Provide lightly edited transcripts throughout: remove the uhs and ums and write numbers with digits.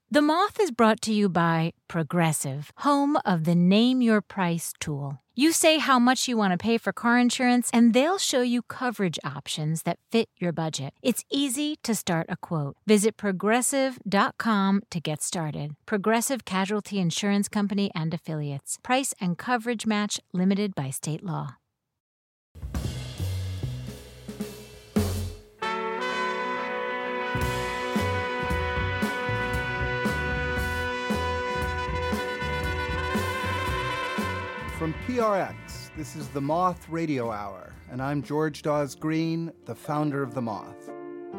The Moth is brought to you by Progressive, home of the Name Your Price tool. You say how much you want to pay for car insurance, and they'll show you coverage options that fit your budget. It's easy to start a quote. Visit Progressive.com to get started. Progressive Casualty Insurance Company and Affiliates. Price and coverage match limited by state law. From PRX, this is the Moth Radio Hour, and I'm George Dawes Green, the founder of the Moth.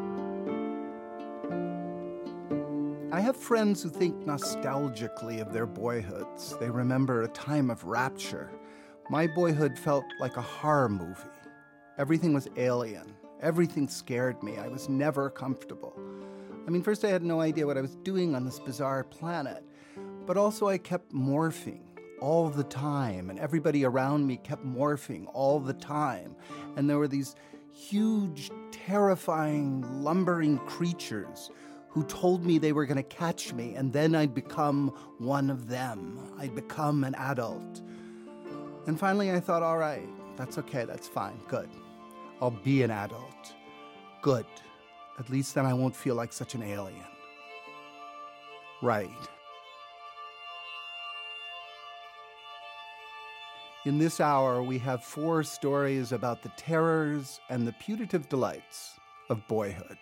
I have friends who think nostalgically of their boyhoods. They remember a time of rapture. My boyhood felt like a horror movie. Everything was alien. Everything scared me. I was never comfortable. I mean, first I had no idea what I was doing on this bizarre planet, but also I kept morphing all the time, and everybody around me kept morphing all the time. And there were these huge, terrifying, lumbering creatures who told me they were going to catch me, and then I'd become one of them. I'd become an adult. And finally I thought, all right, that's okay, that's fine, good. I'll be an adult. Good. At least then I won't feel like such an alien. Right. In this hour, we have 4 stories about the terrors and the putative delights of boyhood.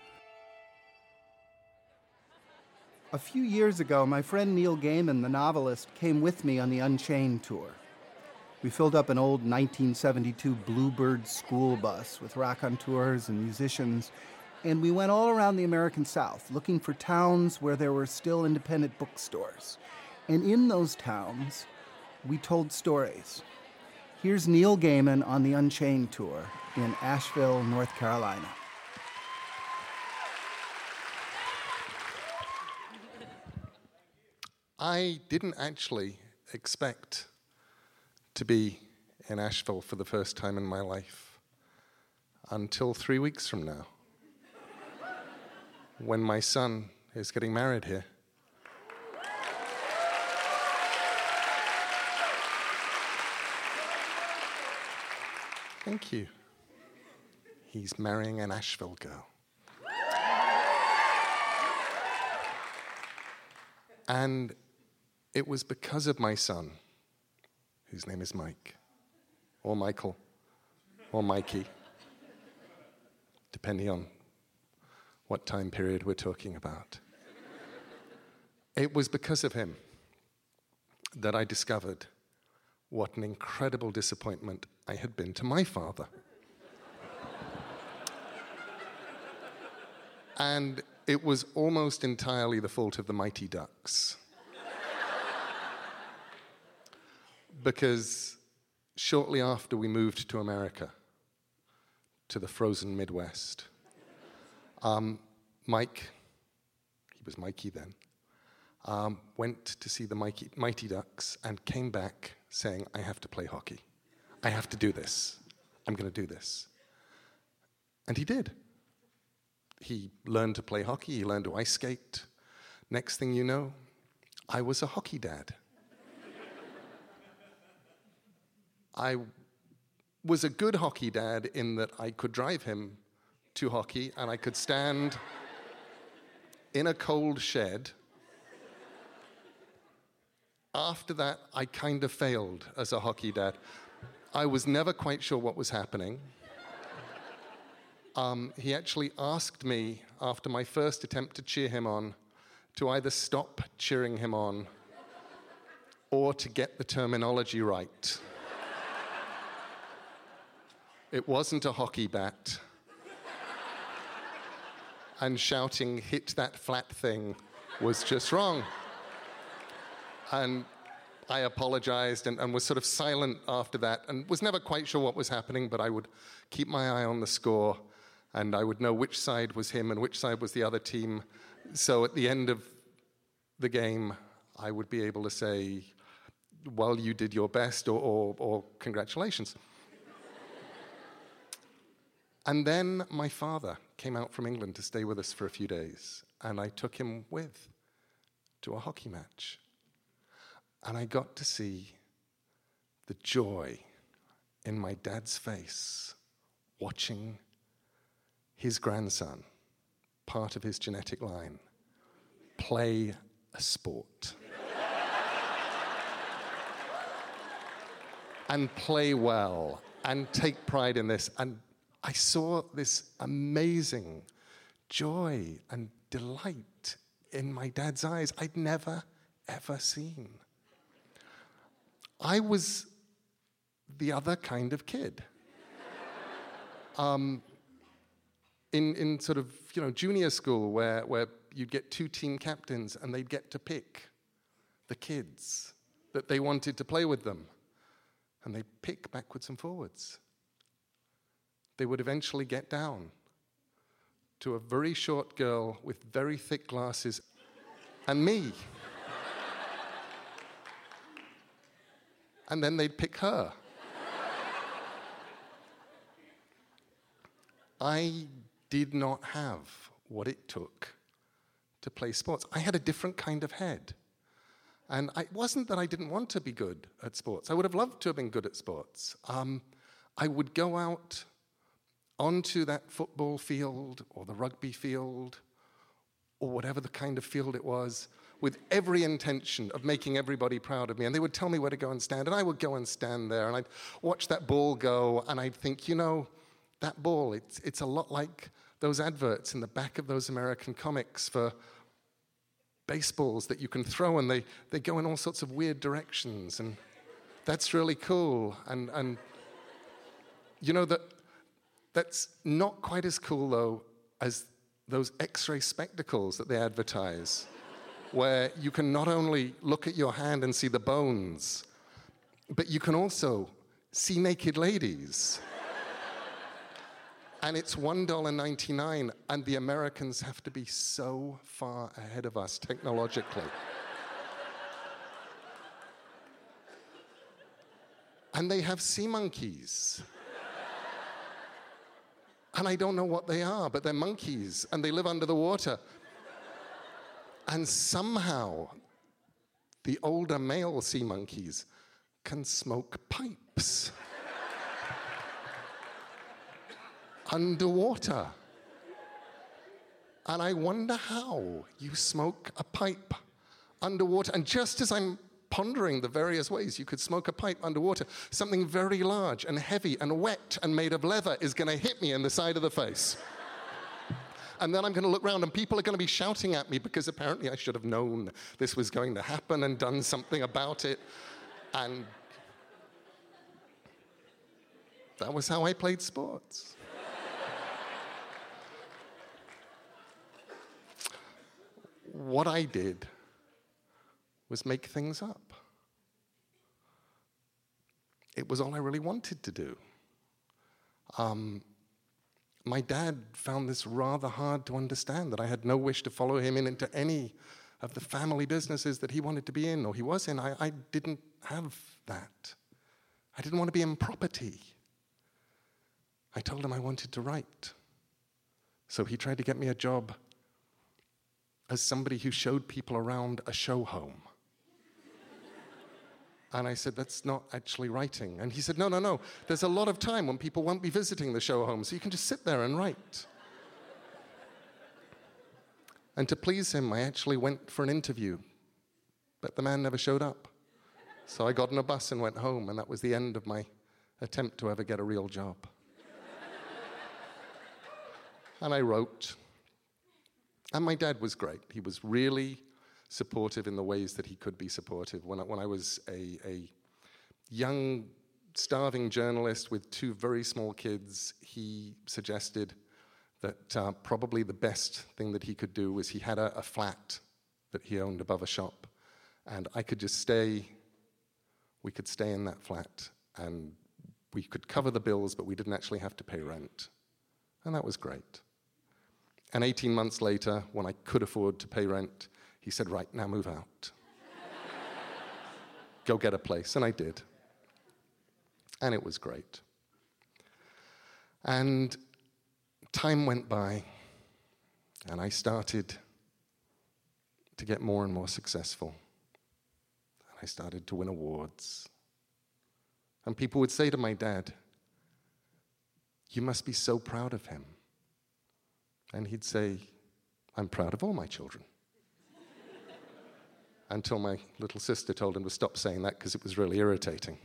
A few years ago, my friend Neil Gaiman, the novelist, came with me on the Unchained tour. We filled up an old 1972 Bluebird school bus with raconteurs and musicians, and we went all around the American South looking for towns where there were still independent bookstores. And in those towns, we told stories. Here's Neil Gaiman on the Unchained tour in Asheville, North Carolina. I didn't actually expect to be in Asheville for the first time in my life until 3 weeks from now, when my son is getting married here. Thank you. He's marrying an Asheville girl. And it was because of my son, whose name is Mike, or Michael, or Mikey, depending on what time period we're talking about. It was because of him that I discovered what an incredible disappointment I had been to my father. And it was almost entirely the fault of the Mighty Ducks. Because shortly after we moved to America, to the frozen Midwest, Mike, he was Mikey then, went to see the Mighty Ducks and came back saying, I have to play hockey. I have to do this. I'm going to do this. And he did. He learned to play hockey. He learned to ice skate. Next thing you know, I was a hockey dad. I was a good hockey dad in that I could drive him to hockey and I could stand in a cold shed. After that, I kind of failed as a hockey dad. I was never quite sure what was happening. He actually asked me, after my first attempt to cheer him on, to either stop cheering him on or to get the terminology right. It wasn't a hockey bat. And shouting, hit that flat thing, was just wrong. And I apologized and was sort of silent after that and was never quite sure what was happening, but I would keep my eye on the score and I would know which side was him and which side was the other team. So at the end of the game, I would be able to say, well, you did your best or congratulations. And then my father came out from England to stay with us for a few days, and I took him with to a hockey match. And I got to see the joy in my dad's face watching his grandson, part of his genetic line, play a sport. And play well, and take pride in this. And I saw this amazing joy and delight in my dad's eyes I'd never, ever seen. I was the other kind of kid. In sort of, junior school where you'd get 2 team captains and they'd get to pick the kids that they wanted to play with them. And they'd pick backwards and forwards. They would eventually get down to a very short girl with very thick glasses and me. And then they'd pick her. I did not have what it took to play sports. I had a different kind of head. And it wasn't that I didn't want to be good at sports. I would have loved to have been good at sports. I would go out onto that football field or the rugby field or whatever the kind of field it was with every intention of making everybody proud of me. And they would tell me where to go and stand. And I would go and stand there. And I'd watch that ball go. And I'd think, that ball, it's a lot like those adverts in the back of those American comics for baseballs that you can throw, and they go in all sorts of weird directions, and that's really cool. And that's not quite as cool, though, as those X-ray spectacles that they advertise, where you can not only look at your hand and see the bones, but you can also see naked ladies. And it's $1.99, and the Americans have to be so far ahead of us technologically. And they have sea monkeys. And I don't know what they are, but they're monkeys, and they live under the water. And somehow, the older male sea monkeys can smoke pipes. Underwater. And I wonder how you smoke a pipe underwater. And just as I'm pondering the various ways you could smoke a pipe underwater, something very large and heavy and wet and made of leather is going to hit me in the side of the face. And then I'm going to look around and people are going to be shouting at me because apparently I should have known this was going to happen and done something about it. And that was how I played sports. What I did was make things up. It was all I really wanted to do. My dad found this rather hard to understand, that I had no wish to follow him into any of the family businesses that he wanted to be in or he was in. I didn't have that. I didn't want to be in property. I told him I wanted to write. So he tried to get me a job as somebody who showed people around a show home. And I said, that's not actually writing. And he said, no, there's a lot of time when people won't be visiting the show home, so you can just sit there and write. And to please him, I actually went for an interview, but the man never showed up. So I got on a bus and went home, and that was the end of my attempt to ever get a real job. And I wrote. And my dad was great. He was really supportive in the ways that he could be supportive. When I was a young, starving journalist with 2 very small kids, he suggested that probably the best thing that he could do was he had a flat that he owned above a shop, and I could just stay. We could stay in that flat, and we could cover the bills, but we didn't actually have to pay rent. And that was great. And 18 months later, when I could afford to pay rent, he said, right, now move out. Go get a place. And I did. And it was great. And time went by, and I started to get more and more successful. And I started to win awards. And people would say to my dad, "You must be so proud of him." And he'd say, "I'm proud of all my children." Until my little sister told him to stop saying that because it was really irritating.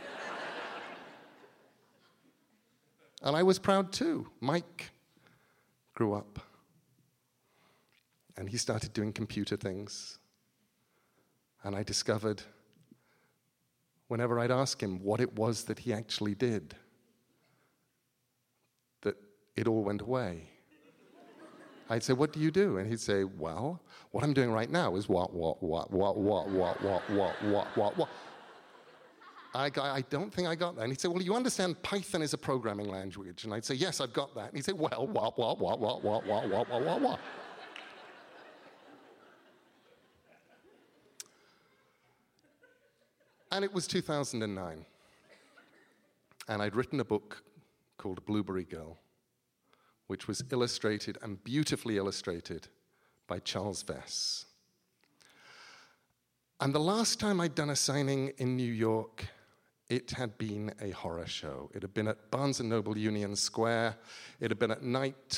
And I was proud too. Mike grew up. And he started doing computer things. And I discovered, whenever I'd ask him what it was that he actually did, that it all went away. I'd say, "What do you do?" And he'd say, "Well, what I'm doing right now is what. I don't think I got that." And he'd say, "Well, you understand Python is a programming language." And I'd say, "Yes, I've got that." And he'd say, "Well, what. And it was 2009. And I'd written a book called Blueberry Girl, which was illustrated and beautifully illustrated by Charles Vess. And the last time I'd done a signing in New York, it had been a horror show. It had been at Barnes & Noble Union Square. It had been at night.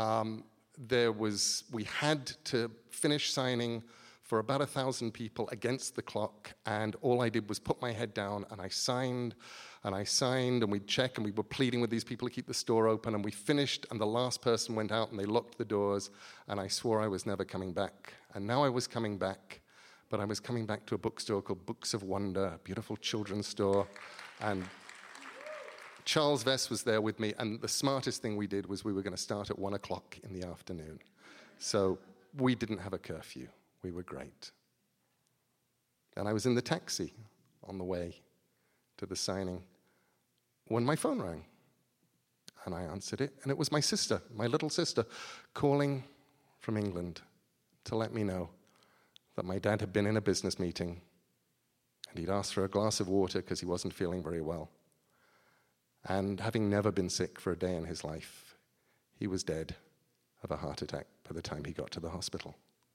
We had to finish signing for about 1,000 people against the clock, and all I did was put my head down, and I signed, and we'd check, and we were pleading with these people to keep the store open, and we finished, and the last person went out, and they locked the doors, and I swore I was never coming back. And now I was coming back, but I was coming back to a bookstore called Books of Wonder, a beautiful children's store, and Charles Vess was there with me, and the smartest thing we did was we were going to start at 1 o'clock in the afternoon. So we didn't have a curfew. We were great. And I was in the taxi on the way to the signing when my phone rang. And I answered it, and it was my sister, my little sister, calling from England to let me know that my dad had been in a business meeting, and he'd asked for a glass of water because he wasn't feeling very well. And having never been sick for a day in his life, he was dead of a heart attack by the time he got to the hospital.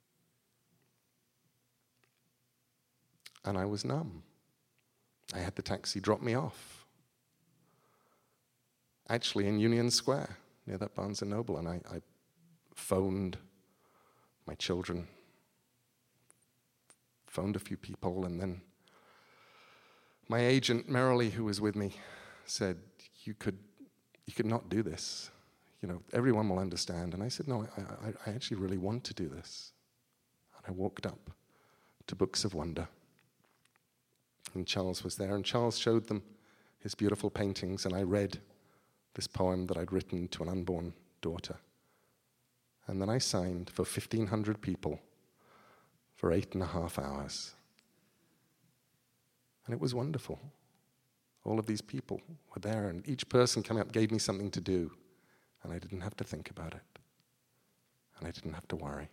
And I was numb. I had the taxi drop me off. Actually, in Union Square, near that Barnes & Noble, and I phoned my children, phoned a few people, and then my agent, Merrily, who was with me, said, you could not do this. You know, everyone will understand. And I said, no, I actually really want to do this. And I walked up to Books of Wonder. And Charles was there, and Charles showed them his beautiful paintings, and I read this poem that I'd written to an unborn daughter. And then I signed for 1,500 people for 8.5 hours. And it was wonderful. All of these people were there, and each person coming up gave me something to do, and I didn't have to think about it, and I didn't have to worry.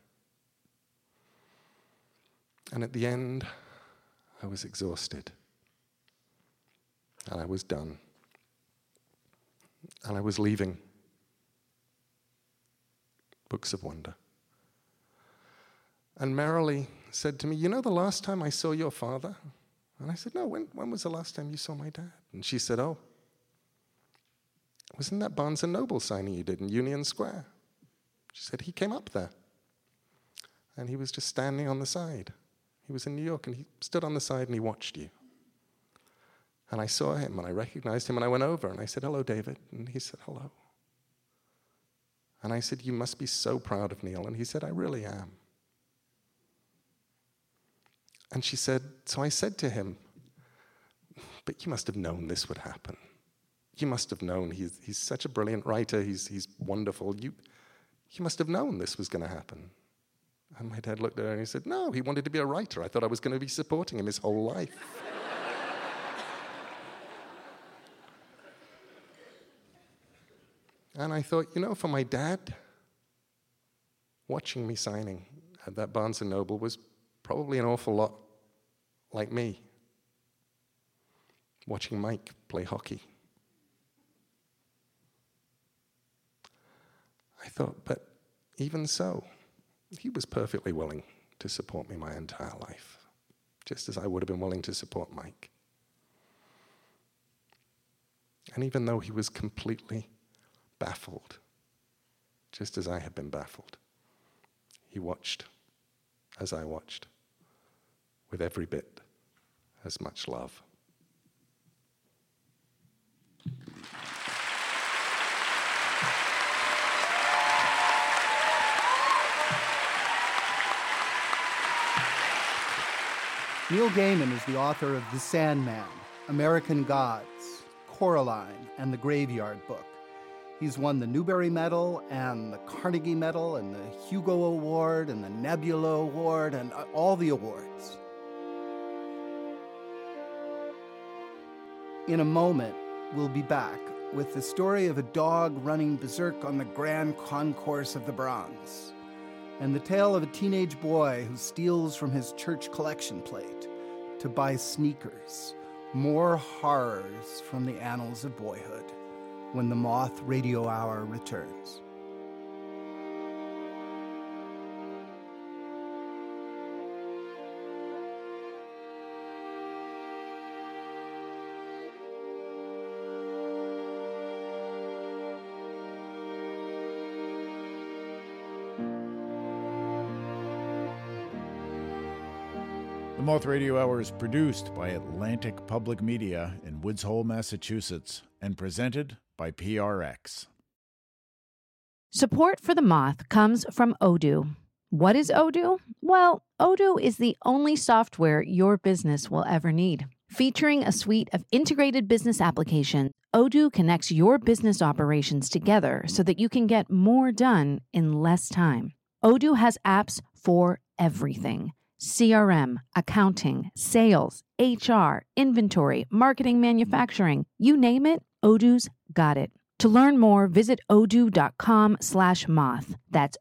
And at the end, I was exhausted, and I was done, and I was leaving Books of Wonder. And Merrily said to me, you know the last time I saw your father? And I said, no, when was the last time you saw my dad? And she said, oh, wasn't that Barnes & Noble signing you did in Union Square? She said, he came up there, and he was just standing on the side. He was in New York, and he stood on the side, and he watched you. And I saw him, and I recognized him, and I went over, and I said, hello, David. And he said, hello. And I said, you must be so proud of Neil. And he said, I really am. And she said, so I said to him, but you must have known this would happen. You must have known. He's such a brilliant writer. He's wonderful. You must have known this was going to happen. And my dad looked at her and he said, no, he wanted to be a writer. I thought I was going to be supporting him his whole life. And I thought, you know, for my dad, watching me signing at that Barnes & Noble was probably an awful lot like me watching Mike play hockey. I thought, but even so, he was perfectly willing to support me my entire life, just as I would have been willing to support Mike. And even though he was completely baffled, just as I had been baffled, he watched as I watched, with every bit as much love. Neil Gaiman is the author of The Sandman, American Gods, Coraline, and The Graveyard Book. He's won the Newbery Medal and the Carnegie Medal and the Hugo Award and the Nebula Award and all the awards. In a moment, we'll be back with the story of a dog running berserk on the Grand Concourse of the Bronze, and the tale of a teenage boy who steals from his church collection plate to buy sneakers. More horrors from the annals of boyhood when the Moth Radio Hour returns. The Moth Radio Hour is produced by Atlantic Public Media in Woods Hole, Massachusetts, and presented by PRX. Support for The Moth comes from Odoo. What is Odoo? Well, Odoo is the only software your business will ever need. Featuring a suite of integrated business applications, Odoo connects your business operations together so that you can get more done in less time. Odoo has apps for everything: CRM, accounting, sales, HR, inventory, marketing, manufacturing. You name it, Odoo's got it. To learn more, visit odoo.com/moth. That's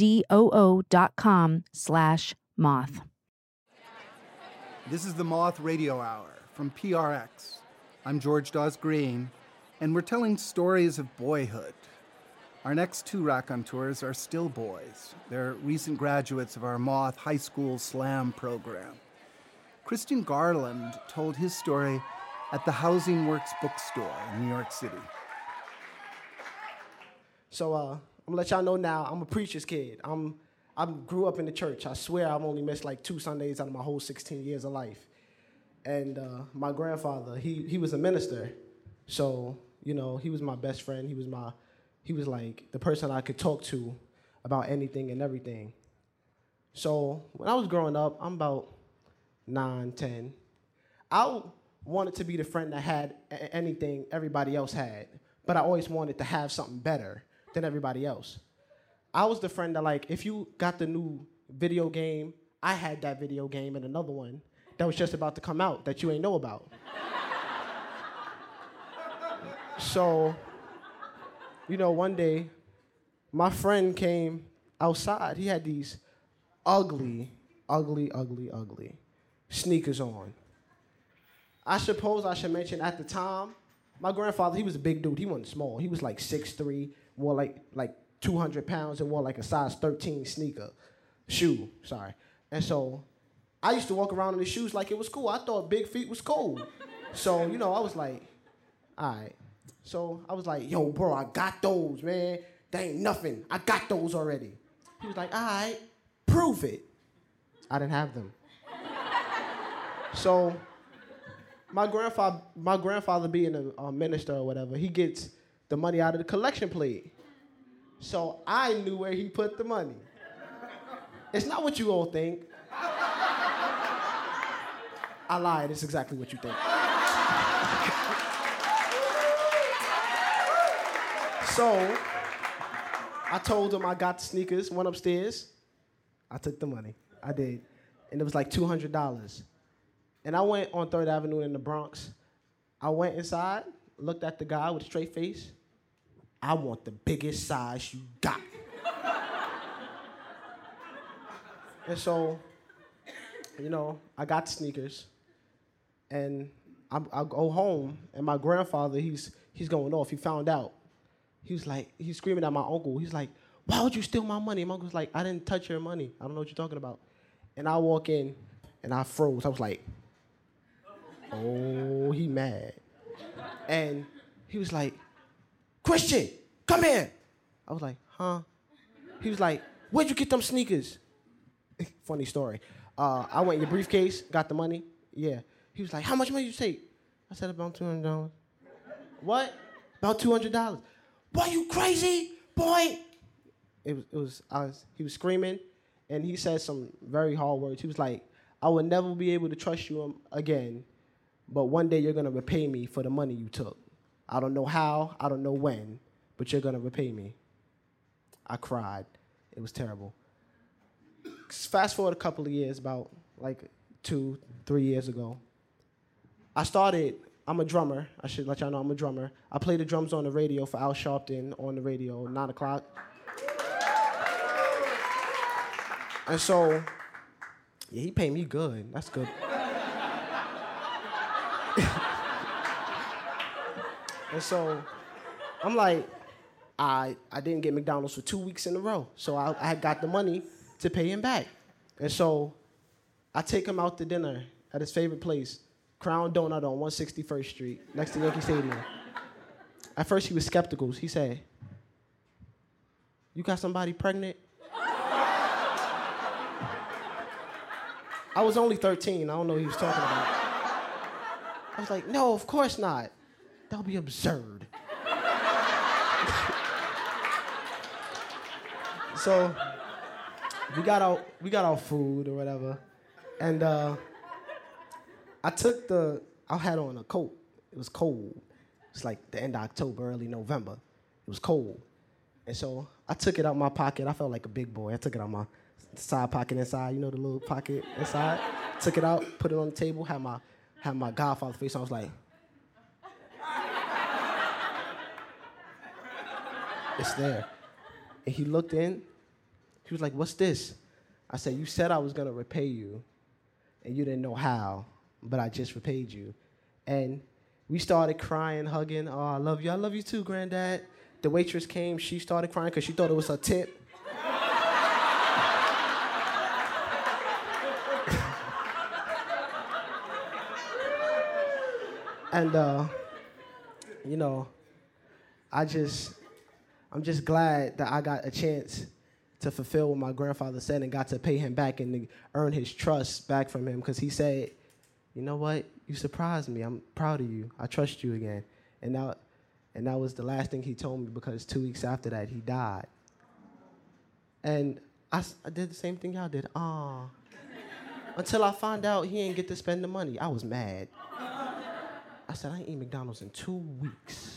odoo.com/moth. This is the Moth Radio Hour from PRX. I'm George Dawes Green, and we're telling stories of boyhood. Our next two raconteurs are still boys. They're recent graduates of our Moth High School Slam program. Christian Garland told his story at the Housing Works bookstore in New York City. So I'm gonna let y'all know now, I'm a preacher's kid. I grew up in the church. I swear I've only missed like 2 Sundays out of my whole 16 years of life. And my grandfather, he was a minister. So, you know, he was my best friend. He was like the person I could talk to about anything and everything. So when I was growing up, I'm about 9, 10. I wanted to be the friend that had anything everybody else had, but I always wanted to have something better than everybody else. I was the friend that, like, if you got the new video game, I had that video game and another one that was just about to come out that you ain't know about. So, you know, one day, my friend came outside. He had these ugly sneakers on. I suppose I should mention at the time, my grandfather, he was a big dude. He wasn't small. He was like 6'3", wore like 200 pounds, and wore like a size 13 shoe. And so I used to walk around in the shoes like it was cool. I thought big feet was cool. So, you know, I was like, all right. So I was like, yo, bro, I got those, man. They ain't nothing. I got those already. He was like, all right, prove it. I didn't have them. So my grandfather being a minister or whatever, he gets the money out of the collection plate. So I knew where he put the money. It's not what you all think. I lied. It's exactly what you think. So I told him I got the sneakers, went upstairs. I took the money. I did. And it was like $200. And I went on 3rd Avenue in the Bronx. I went inside, looked at the guy with a straight face. I want the biggest size you got. And so, you know, I got the sneakers. And I go home, and my grandfather, he's going off. He found out. He's screaming at my uncle. He's like, why would you steal my money? My uncle's like, I didn't touch your money. I don't know what you're talking about. And I walk in, and I froze. I was like, oh, he mad. And he was like, Christian, come here. I was like, huh? He was like, where'd you get them sneakers? Funny story. I went in your briefcase, got the money. Yeah. He was like, how much money you take? I said, about $200. What? About $200. Boy, you crazy, boy? He was screaming, and he said some very hard words. He was like, I will never be able to trust you again, but one day you're going to repay me for the money you took. I don't know how, I don't know when, but you're going to repay me. I cried. It was terrible. Fast forward a couple of years, about like 2-3 years ago. I'm a drummer. I should let y'all know I'm a drummer. I play the drums on the radio for Al Sharpton on the radio, 9 o'clock. And so, yeah, he paid me good. That's good. And so, I'm like, I didn't get McDonald's for 2 weeks in a row. So I had got the money to pay him back. And so I take him out to dinner at his favorite place, Crown Donut on 161st Street, next to Yankee Stadium. At first he was skeptical. He said, you got somebody pregnant? I was only 13. I don't know what he was talking about. I was like, no, of course not. That would be absurd. So we got our food or whatever, and I had on a coat. It was cold. It's like the end of October, early November. It was cold, and so I took it out my pocket. I felt like a big boy. I took it out my side pocket inside, the little pocket inside. Took it out, put it on the table. Had my Godfather face on. I was like, it's there. And he looked in. He was like, what's this? I said, you said I was going to repay you, and you didn't know how, but I just repaid you. And we started crying, hugging. Oh, I love you. I love you too, Granddad. The waitress came. She started crying because she thought it was her tip. And, I'm just glad that I got a chance to fulfill what my grandfather said and got to pay him back and to earn his trust back from him, because he said, you know what? You surprised me. I'm proud of you. I trust you again. And that was the last thing he told me, because 2 weeks after that, he died. And I did the same thing y'all did. Until I found out he didn't get to spend the money. I was mad. I said, I ain't eat McDonald's in 2 weeks.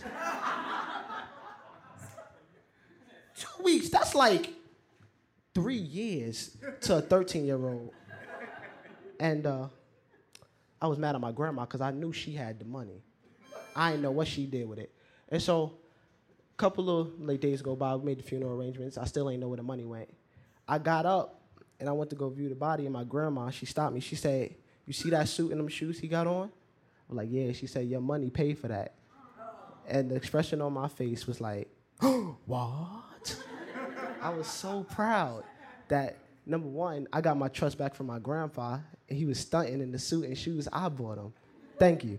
2 weeks, that's like 3 years to a 13-year-old. And I was mad at my grandma because I knew she had the money. I didn't know what she did with it. And so a couple of days go by, we made the funeral arrangements. I still ain't know where the money went. I got up and I went to go view the body, and my grandma, she stopped me. She said, you see that suit and them shoes he got on? I was like, yeah. She said, your money paid for that. And the expression on my face was like, what? I was so proud that, number one, I got my trust back from my grandpa, and he was stunting in the suit and shoes I bought him. Thank you.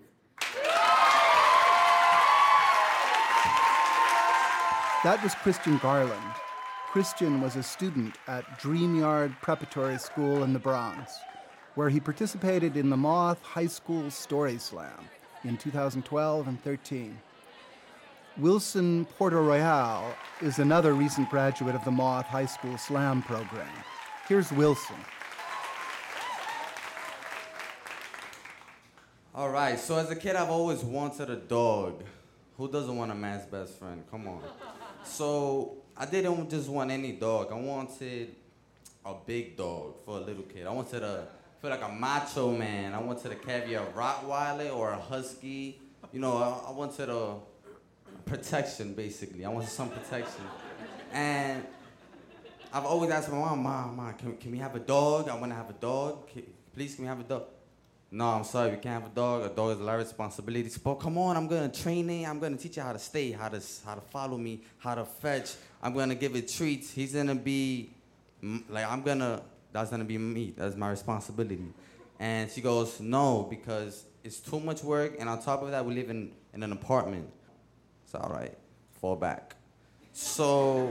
That was Christian Garland. Christian was a student at Dreamyard Preparatory School in the Bronx, where he participated in the Moth High School Story Slam in 2012 and 13. Wilson Porter Royale is another recent graduate of the Moth High School Slam program. Here's Wilson. All right, so as a kid, I've always wanted a dog. Who doesn't want a man's best friend? Come on. So I didn't just want any dog. I wanted a big dog for a little kid. I wanted to feel like a macho man. I wanted to carry a Rottweiler or a Husky. I wanted a protection, basically. I wanted some protection. And I've always asked my mom, can we have a dog? I want to have a dog. Please, can we have a dog? No, I'm sorry, we can't have a dog. A dog is a lot of responsibilities. But come on, I'm going to train it. I'm going to teach you how to stay, how to follow me, how to fetch. I'm going to give it treats. He's going to be, that's that's gonna be me. That's my responsibility. And she goes, no, because it's too much work, and on top of that, we live in an apartment. It's all right, fall back. So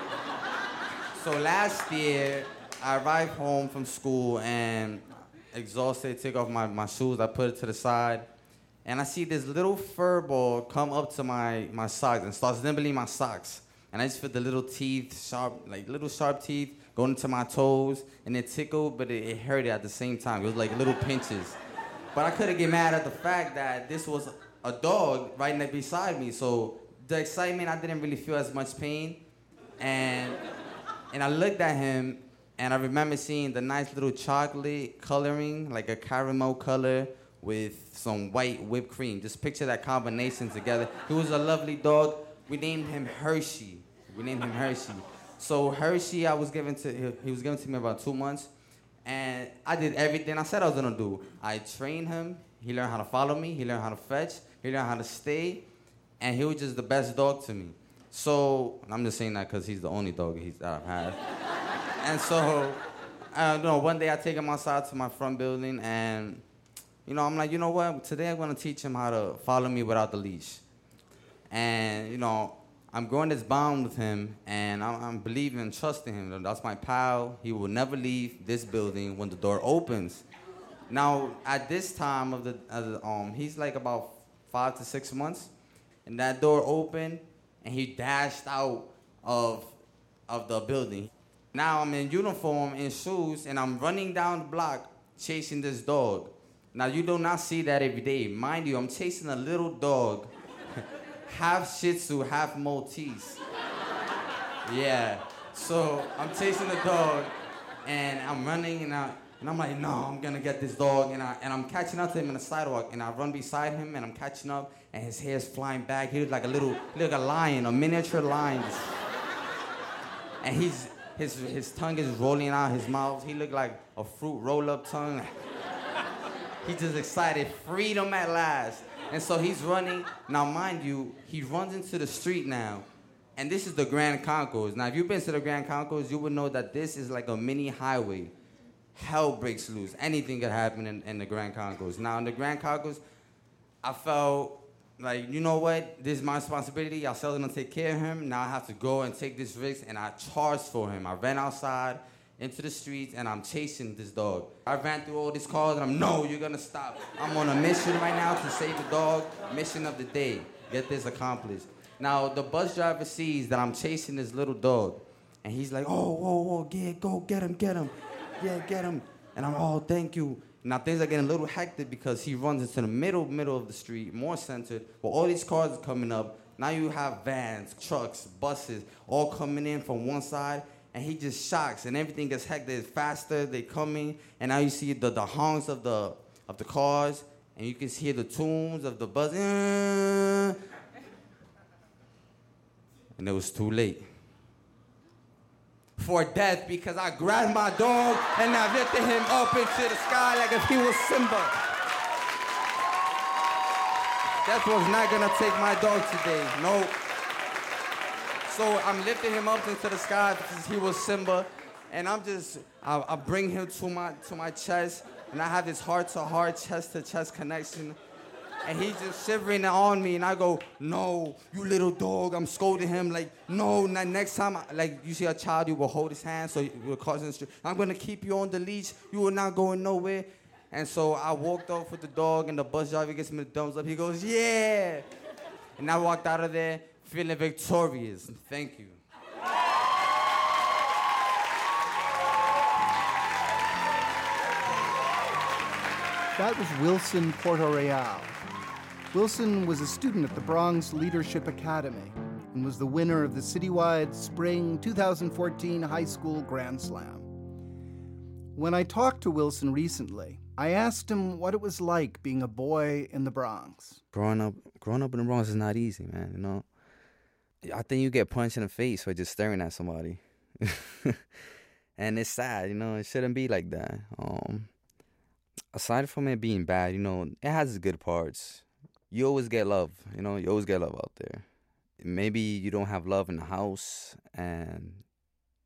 last year, I arrived home from school and exhausted, take off my shoes, I put it to the side, and I see this little fur ball come up to my socks and starts nibbling my socks. And I just feel the little teeth, little sharp teeth, going into my toes, and it tickled, but it hurt at the same time. It was like little pinches. But I couldn't get mad at the fact that this was a dog right there beside me, so the excitement, I didn't really feel as much pain. And I looked at him, and I remember seeing the nice little chocolate coloring, like a caramel color with some white whipped cream. Just picture that combination together. He was a lovely dog. We named him Hershey. So Hershey, he was given to me about 2 months, and I did everything I said I was gonna do. I trained him. He learned how to follow me. He learned how to fetch. He learned how to stay, and he was just the best dog to me. So, and I'm just saying that because he's the only dog that I've had. And so, one day I take him outside to my front building, and, I'm like, you know what? Today I'm going to teach him how to follow me without the leash. And, I'm growing this bond with him, and I'm believing and trusting him. That's my pal. He will never leave this building when the door opens. Now, at this time he's like about 5 to 6 months, and that door opened, and he dashed out of the building. Now I'm in uniform, in shoes, and I'm running down the block chasing this dog. Now, you do not see that every day. Mind you, I'm chasing a little dog, half Shih Tzu, half Maltese. Yeah. So I'm chasing the dog, and I'm running, and I'm like, no, I'm gonna get this dog, and I'm catching up to him in the sidewalk, and I run beside him, and I'm catching up, and his hair's flying back. He looks like a lion, a miniature lion. And his tongue is rolling out his mouth. He looked like a fruit roll-up tongue. He's just excited, freedom at last. And so he's running. Now, mind you, he runs into the street now. And this is the Grand Concourse. Now, if you've been to the Grand Concourse, you would know that this is like a mini highway. Hell breaks loose. Anything could happen in the Grand Concourse. Now, in the Grand Concourse, I felt like, you know what? This is my responsibility. Y'all still gonna take care of him. Now I have to go and take this risk, and I charged for him. I ran outside into the streets, and I'm chasing this dog. I ran through all these cars, and no, you're gonna stop. I'm on a mission right now to save the dog. Mission of the day. Get this accomplished. Now, the bus driver sees that I'm chasing this little dog, and he's like, oh, yeah, go get him. Yeah, get him. And I'm, oh, thank you. Now, things are getting a little hectic because he runs into the middle of the street, more centered, where all these cars are coming up. Now you have vans, trucks, buses, all coming in from one side, and he just shocks, and everything gets hectic. It's faster, they coming, and now you see the honks of the cars, and you can hear the tunes of the buzz. And it was too late for death, because I grabbed my dog and I lifted him up into the sky like if he was Simba. Death was not gonna take my dog today, nope. So I'm lifting him up into the sky because he was Simba, and I bring him to my chest, and I have this heart-to-heart, chest-to-chest connection. And he's just shivering on me, and I go, no, you little dog. I'm scolding him like, no, next time, like you see a child, you will hold his hand, so you're causing the street. I'm gonna keep you on the leash. You are not going nowhere. And so I walked off with the dog, and the bus driver gives me the thumbs up. He goes, yeah. And I walked out of there feeling victorious. Thank you. That was Wilson Porto-Real. Wilson was a student at the Bronx Leadership Academy and was the winner of the citywide Spring 2014 High School Grand Slam. When I talked to Wilson recently, I asked him what it was like being a boy in the Bronx. Growing up in the Bronx is not easy, man, I think you get punched in the face for just staring at somebody. And it's sad, it shouldn't be like that. Aside from it being bad, it has its good parts. You always get love, you always get love out there. Maybe you don't have love in the house, and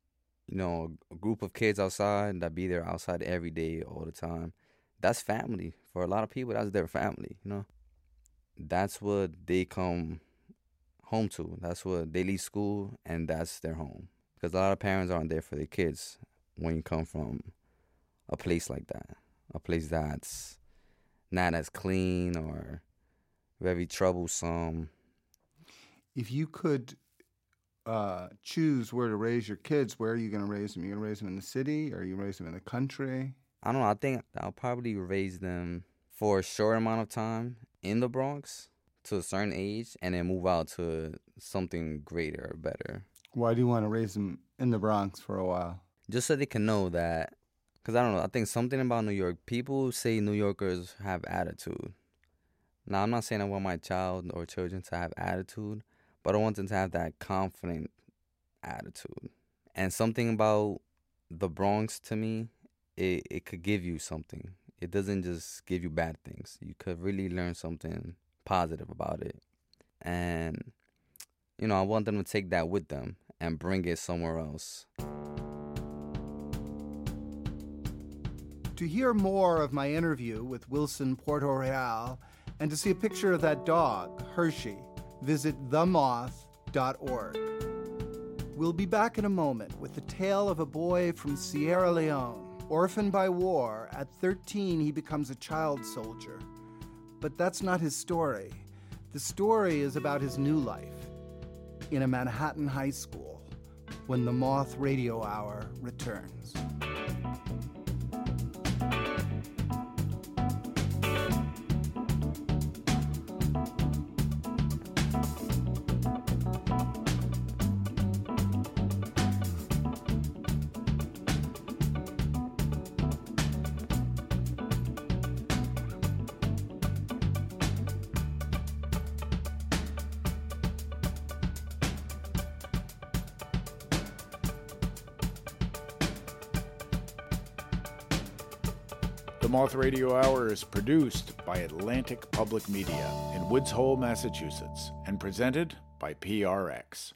a group of kids outside that be there outside every day, all the time. That's family. For a lot of people, that's their family, That's what they come home to. That's what they leave school, and that's their home. Because a lot of parents aren't there for their kids when you come from a place like that, a place that's not as clean or very troublesome. If you could choose where to raise your kids, where are you going to raise them? Are you going to raise them in the city, or are you going to raise them in the country? I don't know. I think I'll probably raise them for a short amount of time in the Bronx to a certain age and then move out to something greater or better. Why do you want to raise them in the Bronx for a while? Just so they can know that, because I don't know, I think something about New York, people say New Yorkers have attitude. Now, I'm not saying I want my child or children to have attitude, but I want them to have that confident attitude. And something about the Bronx, to me, it could give you something. It doesn't just give you bad things. You could really learn something positive about it. And, I want them to take that with them and bring it somewhere else. To hear more of my interview with Wilson Porto-Real and to see a picture of that dog, Hershey, visit themoth.org. We'll be back in a moment with the tale of a boy from Sierra Leone. Orphaned by war, at 13 he becomes a child soldier. But that's not his story. The story is about his new life in a Manhattan high school when the Moth Radio Hour returns. The Moth Radio Hour is produced by Atlantic Public Media in Woods Hole, Massachusetts, and presented by PRX.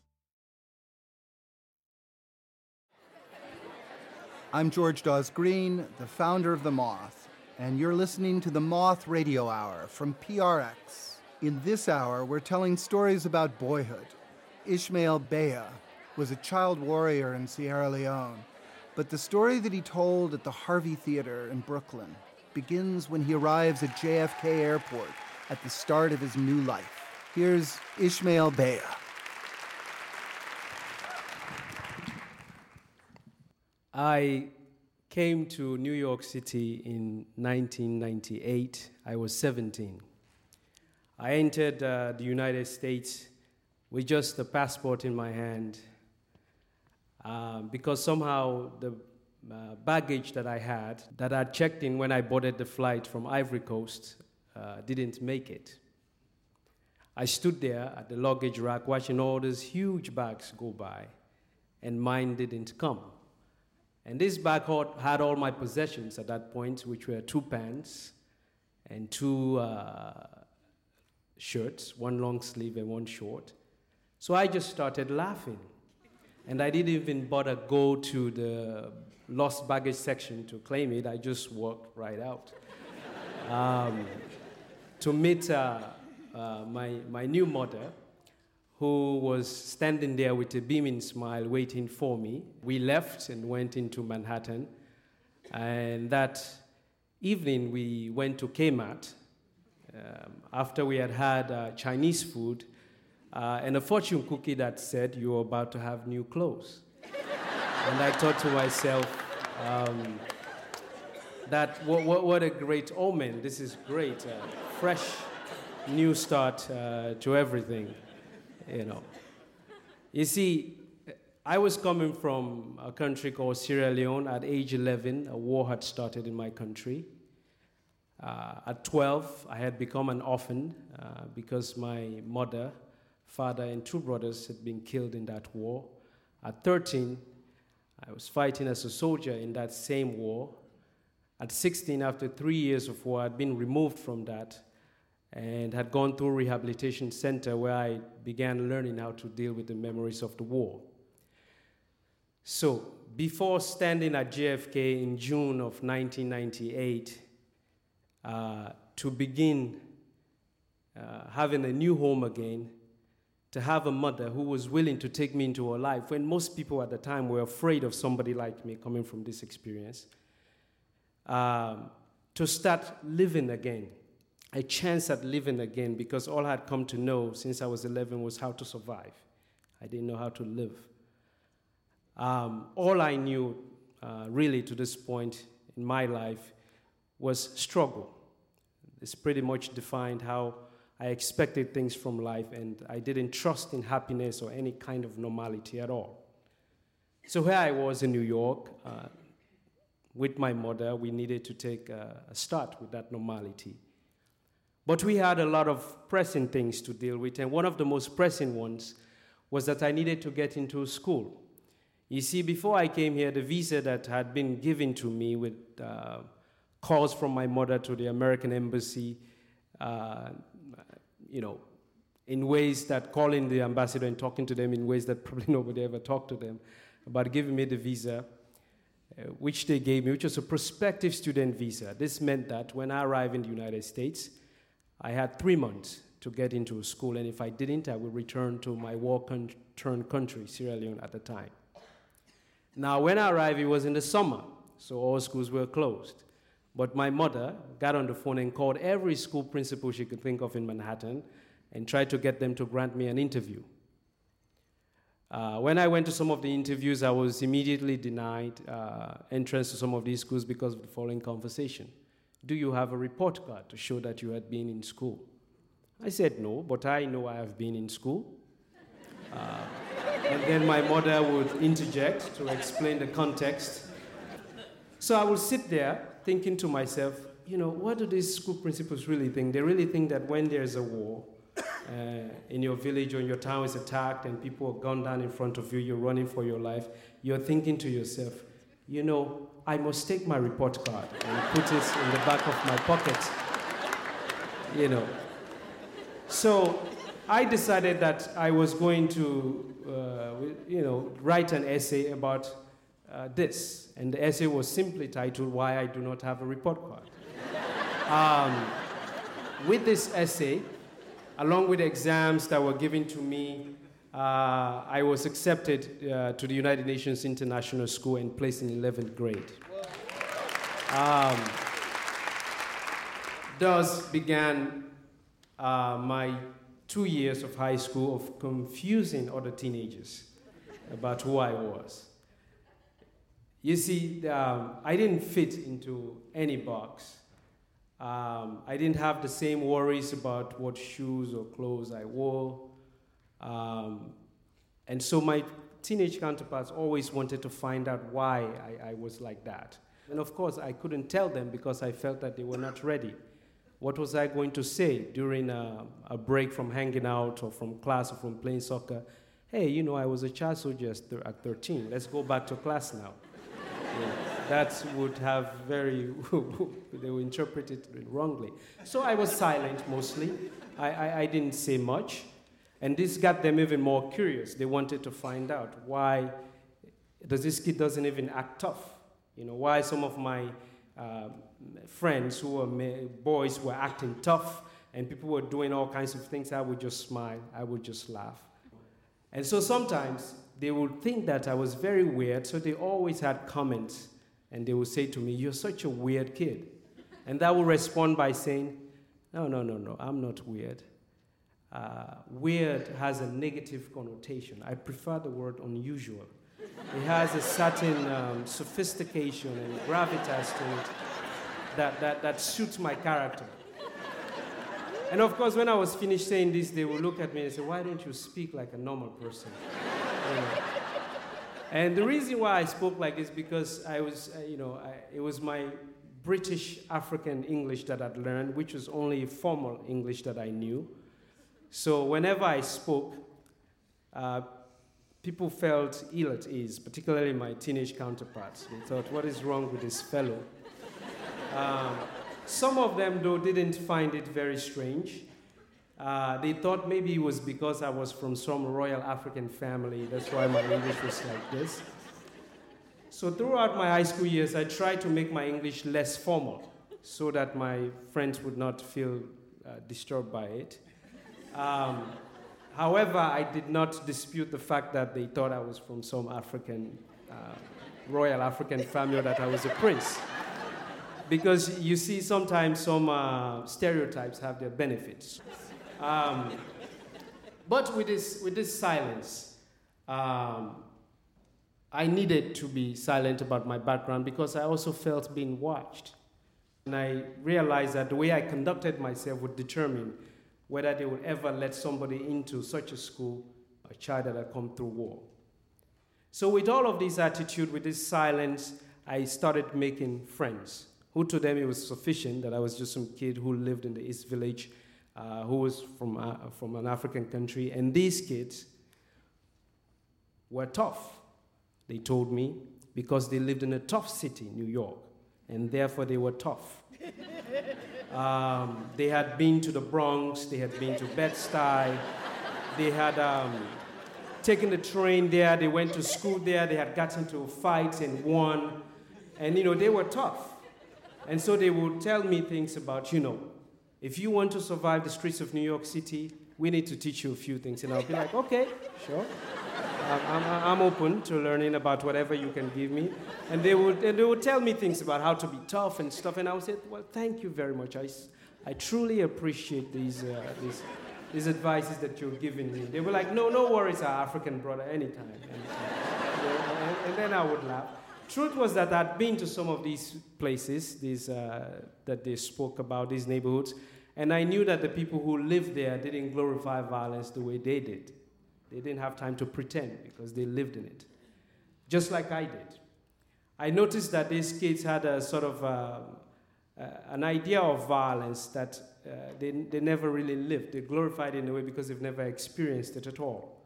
I'm George Dawes Green, the founder of The Moth, and you're listening to The Moth Radio Hour from PRX. In this hour, we're telling stories about boyhood. Ishmael Bea was a child warrior in Sierra Leone, but the story that he told at the Harvey Theater in Brooklyn begins when he arrives at JFK Airport at the start of his new life. Here's Ishmael Bea. I came to New York City in 1998. I was 17. I entered the United States with just a passport in my hand because somehow the baggage that I had, that I checked in when I boarded the flight from Ivory Coast, didn't make it. I stood there at the luggage rack watching all these huge bags go by, and mine didn't come. And this bag had all my possessions at that point, which were 2 pants and 2 shirts, 1 long sleeve and 1 short. So I just started laughing. And I didn't even bother go to the lost baggage section to claim it. I just walked right out to meet my new mother, who was standing there with a beaming smile waiting for me. We left and went into Manhattan. And that evening, we went to Kmart. After we had had Chinese food and a fortune cookie that said, "You're about to have new clothes." And I thought to myself, that what a great omen. This is great. Fresh, new start to everything. You see, I was coming from a country called Sierra Leone. At age 11, a war had started in my country. At 12, I had become an orphan because my mother, father, and 2 brothers had been killed in that war. At 13, I was fighting as a soldier in that same war. At 16, after 3 years of war, I'd been removed from that and had gone to a rehabilitation center where I began learning how to deal with the memories of the war. So before standing at JFK in June of 1998 to begin having a new home again, to have a mother who was willing to take me into her life when most people at the time were afraid of somebody like me coming from this experience, to start living again, a chance at living again, because all I had come to know since I was 11 was how to survive. I didn't know how to live. All I knew really to this point in my life was struggle. This pretty much defined how I expected things from life, and I didn't trust in happiness or any kind of normality at all. So here I was in New York with my mother. We needed to take a start with that normality. But we had a lot of pressing things to deal with, and one of the most pressing ones was that I needed to get into school. You see, before I came here, the visa that had been given to me with calls from my mother to the American embassy, in ways that calling the ambassador and talking to them in ways that probably nobody ever talked to them about giving me the visa, which they gave me, which was a prospective student visa. This meant that when I arrived in the United States, I had 3 months to get into a school, and if I didn't, I would return to my war-torn country, Sierra Leone, at the time. Now, when I arrived, it was in the summer, so all schools were closed. But my mother got on the phone and called every school principal she could think of in Manhattan and tried to get them to grant me an interview. When I went to some of the interviews, I was immediately denied entrance to some of these schools because of the following conversation. Do you have a report card to show that you had been in school? I said no, but I know I have been in school. And then my mother would interject to explain the context. So I would sit there thinking to myself, what do these school principals really think? They really think that when there's a war in your village or your town is attacked and people are gunned down in front of you, you're running for your life, you're thinking to yourself, I must take my report card and put it in the back of my pocket. So I decided that I was going to, write an essay about this. And the essay was simply titled, Why I Do Not Have a Report Card. With this essay, along with exams that were given to me, I was accepted to the United Nations International School and placed in 11th grade. Thus began my 2 years of high school of confusing other teenagers about who I was. You see, I didn't fit into any box. I didn't have the same worries about what shoes or clothes I wore. And so my teenage counterparts always wanted to find out why I was like that. And of course, I couldn't tell them because I felt that they were not ready. What was I going to say during a break from hanging out or from class or from playing soccer? Hey, I was a child soldier at 13. Let's go back to class now. That would have they would interpret it wrongly. So I was silent mostly. I didn't say much. And this got them even more curious. They wanted to find out why this kid doesn't even act tough. Why some of my friends who were boys were acting tough and people were doing all kinds of things. I would just smile. I would just laugh. And so sometimes they would think that I was very weird, so they always had comments, and they would say to me, "You're such a weird kid." And I would respond by saying, No, I'm not weird. Weird has a negative connotation. I prefer the word unusual. It has a certain sophistication and gravitas to it that suits my character. And of course, when I was finished saying this, they would look at me and say, "Why don't you speak like a normal person?" And the reason why I spoke like this because I was, it was my British African English that I'd learned, which was only formal English that I knew. So whenever I spoke, people felt ill at ease, particularly my teenage counterparts. They thought, "What is wrong with this fellow?" Some of them, though, didn't find it very strange. They thought maybe it was because I was from some royal African family. That's why my English was like this. So throughout my high school years, I tried to make my English less formal so that my friends would not feel disturbed by it. However, I did not dispute the fact that they thought I was from some African, royal African family, or that I was a prince. Because you see, sometimes some stereotypes have their benefits. But with this silence, I needed to be silent about my background because I also felt being watched. And I realized that the way I conducted myself would determine whether they would ever let somebody into such a school, a child that had come through war. So with all of this attitude, with this silence, I started making friends, who to them it was sufficient that I was just some kid who lived in the East Village, who was from an African country. And these kids were tough, they told me, because they lived in a tough city, New York, and therefore they were tough. They had been to the Bronx, they had been to Bed-Stuy, they had taken the train there, they went to school there, they had gotten into fights and won, and they were tough. And so they would tell me things about, if you want to survive the streets of New York City, we need to teach you a few things. And I'll be like, okay, sure. I'm open to learning about whatever you can give me. And they would tell me things about how to be tough and stuff. And I would say, well, thank you very much. I truly appreciate these advices that you're giving me. They were like, no worries, our African brother, anytime. And then I would laugh. Truth was that I'd been to some of these places, that they spoke about, these neighborhoods, and I knew that the people who lived there didn't glorify violence the way they did. They didn't have time to pretend because they lived in it, just like I did. I noticed that these kids had a sort of an idea of violence that they never really lived. They glorified it in a way because they've never experienced it at all.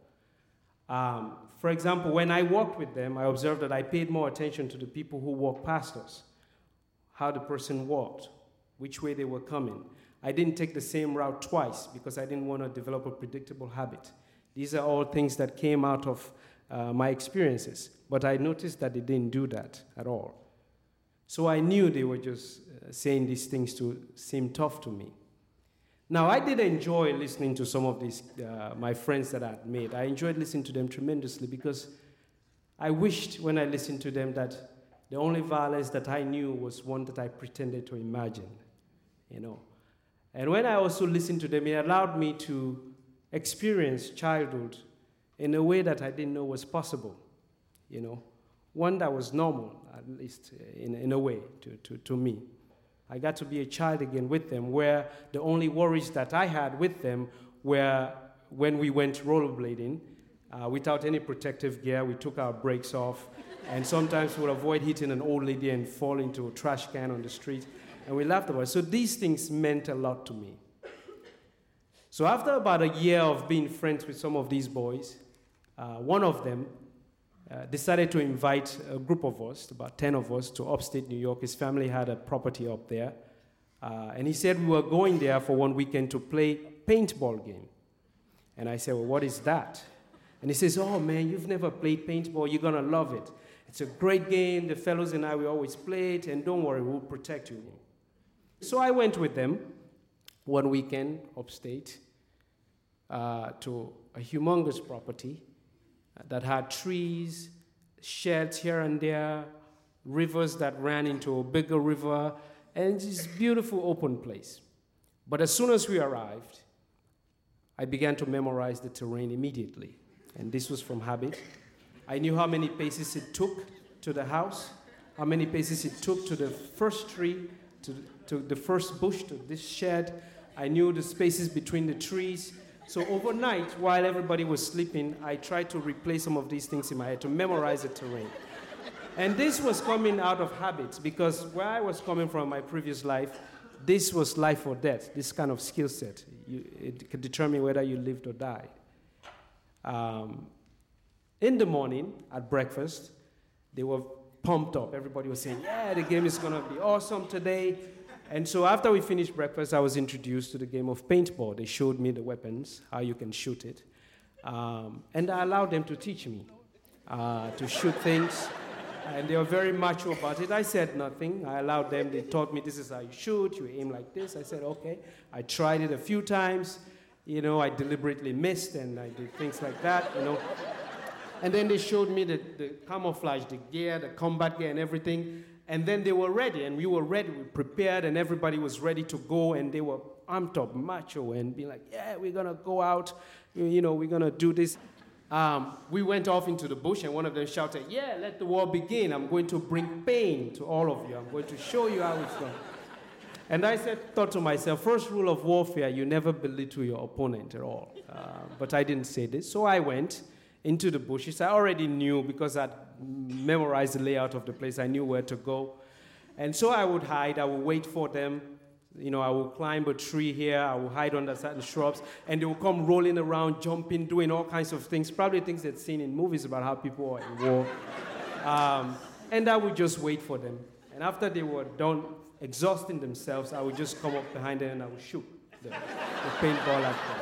For example, when I walked with them, I observed that I paid more attention to the people who walked past us, how the person walked, which way they were coming. I didn't take the same route twice because I didn't want to develop a predictable habit. These are all things that came out of my experiences, but I noticed that they didn't do that at all. So I knew they were just saying these things to seem tough to me. Now, I did enjoy listening to some of these, my friends that I had made. I enjoyed listening to them tremendously because I wished when I listened to them that the only violence that I knew was one that I pretended to imagine, And when I also listened to them, it allowed me to experience childhood in a way that I didn't know was possible, one that was normal, at least in a way, to me. I got to be a child again with them, where the only worries that I had with them were when we went rollerblading, without any protective gear. We took our brakes off, and sometimes we would avoid hitting an old lady and fall into a trash can on the street, and we laughed about it. So these things meant a lot to me. So after about a year of being friends with some of these boys, one of them decided to invite a group of us, about 10 of us, to upstate New York. His family had a property up there. And he said we were going there for one weekend to play paintball game. And I said, well, what is that? And he says, oh, man, you've never played paintball. You're going to love it. It's a great game. The fellows and I, we always play it. And don't worry, we'll protect you. So I went with them one weekend upstate to a humongous property that had trees, sheds here and there, rivers that ran into a bigger river, and this beautiful open place. But as soon as we arrived, I began to memorize the terrain immediately. And this was from habit. I knew how many paces it took to the house, how many paces it took to the first tree, to the first bush, to this shed. I knew the spaces between the trees. So overnight, while everybody was sleeping, I tried to replay some of these things in my head to memorize the terrain. And this was coming out of habits because where I was coming from my previous life, this was life or death, this kind of skill set. It could determine whether you lived or died. In the morning, at breakfast, they were pumped up. Everybody was saying, yeah, the game is going to be awesome today. And so after we finished breakfast, I was introduced to the game of paintball. They showed me the weapons, how you can shoot it. And I allowed them to teach me to shoot things And they were very macho about it. I said nothing. I allowed them. They taught me this is how you shoot. You aim like this. I said, okay. I tried it a few times. You know, I deliberately missed, and I did things like that, you know. And then they showed me the camouflage, the gear, the combat gear, and everything. And then they were ready, and we were ready. We prepared, and everybody was ready to go, and they were amped up, macho, and be like, yeah, we're going to go out. You know, we're going to do this. We went off into the bush, and one of them shouted, yeah, let the war begin. I'm going to bring pain to all of you. I'm going to show you how it's done. And I thought to myself, first rule of warfare, you never belittle your opponent at all. But I didn't say this. So I went into the bushes. I already knew, because I'd memorized the layout of the place. I knew where to go. And so I would hide. I would wait for them. You know, I would climb a tree here. I would hide under certain shrubs. And they would come rolling around, jumping, doing all kinds of things, probably things they'd seen in movies about how people are in war. And I would just wait for them. And after they were done exhausting themselves, I would just come up behind them and I would shoot the paintball at them.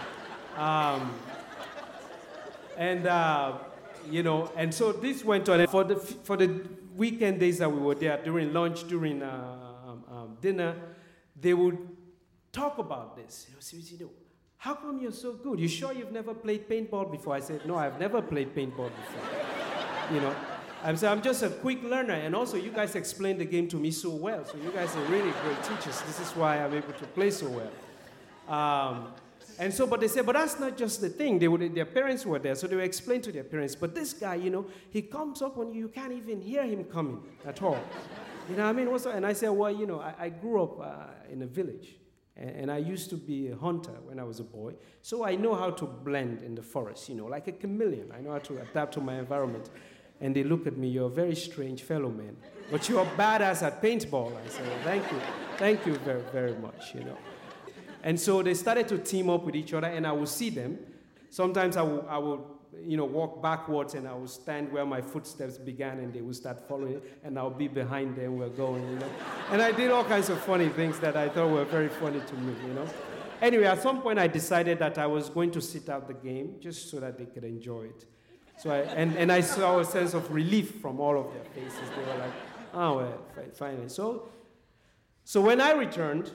You know? You know, and so this went on. And for the weekend days that we were there, during lunch, during dinner, they would talk about this. You know, how come you're so good? You sure you've never played paintball before? I said, no, I've never played paintball before. You know, I'm just a quick learner, and also you guys explained the game to me so well. So you guys are really great teachers. This is why I'm able to play so well. And so, but they said, but that's not just the thing. Their parents were there, so they were explaining to their parents. But this guy, you know, he comes up when you can't even hear him coming at all. You know what I mean? And I said, well, you know, I grew up in a village, and I used to be a hunter when I was a boy. So I know how to blend in the forest, you know, like a chameleon. I know how to adapt to my environment. And they look at me, you're a very strange fellow, man. But you're badass at paintball. I said, well, thank you very, very much, you know. And so they started to team up with each other, and I would see them. Sometimes I would, you know, walk backwards, and I would stand where my footsteps began, and they would start following, and I would be behind them, we're going, you know. And I did all kinds of funny things that I thought were very funny to me, you know. Anyway, at some point I decided that I was going to sit out the game just so that they could enjoy it. So I saw a sense of relief from all of their faces. They were like, oh, well, finally. So when I returned,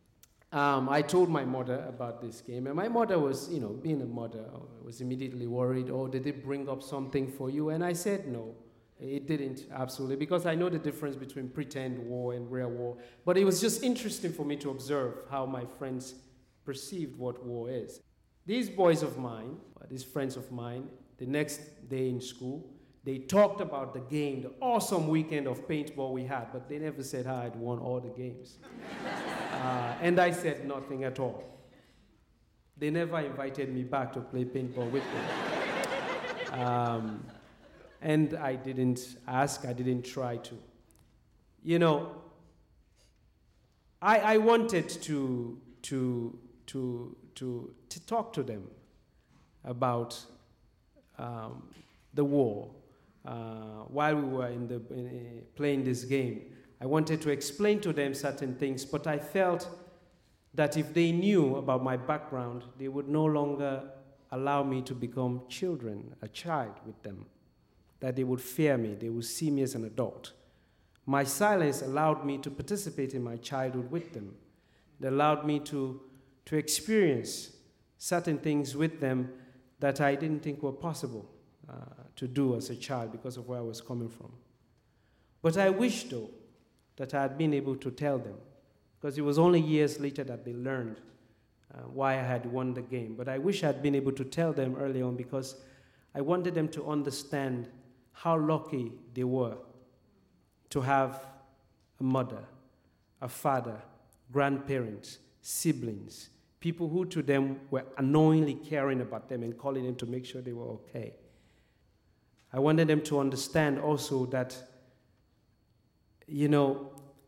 I told my mother about this game, and my mother was, you know, being a mother, was immediately worried, oh, did it bring up something for you? And I said no, it didn't, absolutely, because I know the difference between pretend war and real war. But it was just interesting for me to observe how my friends perceived what war is. These boys of mine, these friends of mine, the next day in school, they talked about the game, the awesome weekend of paintball we had, but they never said how I'd won all the games. And I said nothing at all. They never invited me back to play paintball with them. And I didn't ask, I didn't try to. You know, I wanted to talk to them about the war while we were playing this game. I wanted to explain to them certain things, but I felt that if they knew about my background, they would no longer allow me to become a child with them, that they would fear me, they would see me as an adult. My silence allowed me to participate in my childhood with them. It allowed me to experience certain things with them that I didn't think were possible to do as a child because of where I was coming from. But I wish, though, that I had been able to tell them, because it was only years later that they learned why I had won the game. But I wish I had been able to tell them early on, because I wanted them to understand how lucky they were to have a mother, a father, grandparents, siblings, people who to them were unknowingly caring about them and calling them to make sure they were okay. I wanted them to understand also that, you know,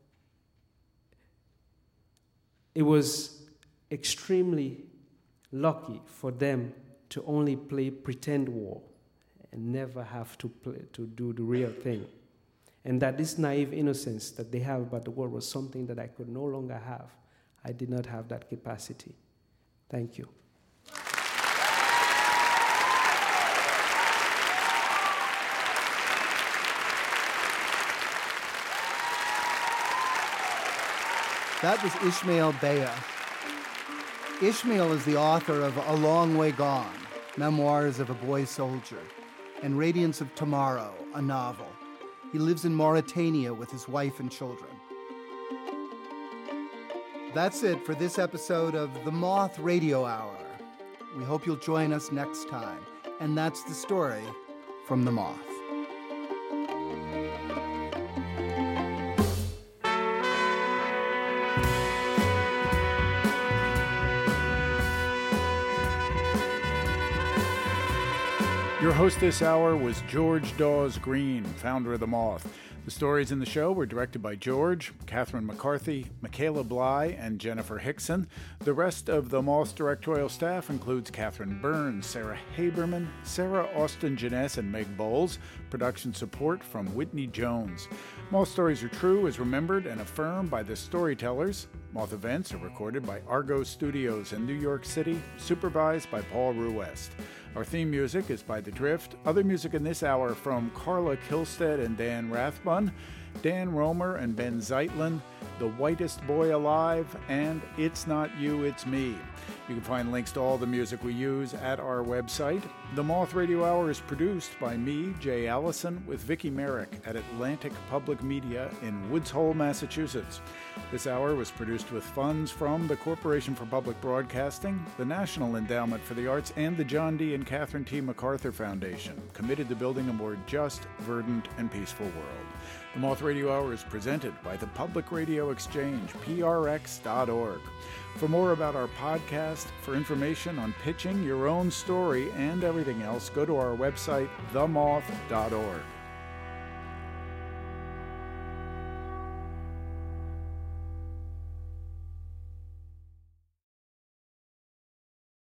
it was extremely lucky for them to only play pretend war and never have to do the real thing. And that this naive innocence that they have about the world was something that I could no longer have. I did not have that capacity. Thank you. That was Ishmael Bea. Ishmael is the author of A Long Way Gone, Memoirs of a Boy Soldier, and Radiance of Tomorrow, a novel. He lives in Mauritania with his wife and children. That's it for this episode of The Moth Radio Hour. We hope you'll join us next time. And that's the story from The Moth. Your host this hour was George Dawes Green, founder of The Moth. The stories in the show were directed by George, Catherine McCarthy, Michaela Bly, and Jennifer Hickson. The rest of The Moth's directorial staff includes Catherine Burns, Sarah Haberman, Sarah Austin Jeunesse, and Meg Bowles. Production support from Whitney Jones. Moth Stories Are True is remembered and affirmed by the storytellers. Moth events are recorded by Argo Studios in New York City, supervised by Paul Ruest. Our theme music is by The Drift. Other music in this hour from Carla Kilstead and Dan Rathbun, Dan Romer and Ben Zeitlin, The Whitest Boy Alive, and It's Not You, It's Me. You can find links to all the music we use at our website. The Moth Radio Hour is produced by me, Jay Allison, with Vicki Merrick at Atlantic Public Media in Woods Hole, Massachusetts. This hour was produced with funds from the Corporation for Public Broadcasting, the National Endowment for the Arts, and the John D. and Catherine T. MacArthur Foundation, committed to building a more just, verdant, and peaceful world. The Moth Radio Hour is presented by the Public Radio Exchange, prx.org. For more about our podcast, for information on pitching your own story and everything else, go to our website, themoth.org.